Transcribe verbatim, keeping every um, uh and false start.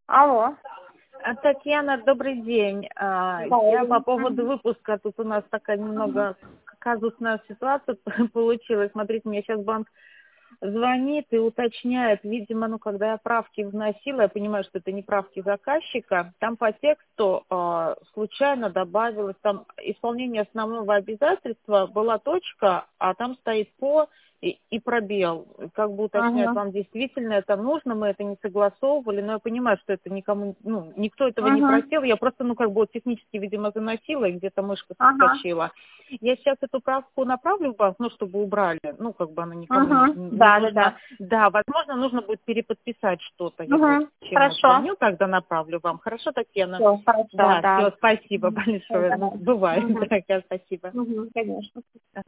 Алло. А, Татьяна, добрый день. А, Да, Я по Ирина. поводу выпуска, тут у нас такая немного казусная ситуация получилась. Смотрите, мне сейчас банк звонит и уточняет, видимо, ну, когда я правки вносила, я понимаю, что это не правки заказчика, там по тексту э, случайно добавилось, там исполнение основного обязательства, была точка, а там стоит по и, и пробел. Как бы уточняют, Ага. вам действительно это нужно, мы это не согласовывали, но я понимаю, что это никому, ну, никто этого не Ага. просил, я просто, ну, как бы вот технически, видимо, заносила, и где-то мышка Ага. соскочила. Я сейчас эту правку направлю в банк, ну, чтобы убрали, ну, как бы она никому не, Ага. не Да, да, нужна. да. Да, возможно, нужно будет переподписать что-то. Я вот Угу. с чем Хорошо. звоню, тогда направлю вам. Хорошо, Татьяна? Все, хорошо, Да, да. все, спасибо Угу. большое. Ну, бывает, Угу. дорогая, спасибо. Угу. Конечно.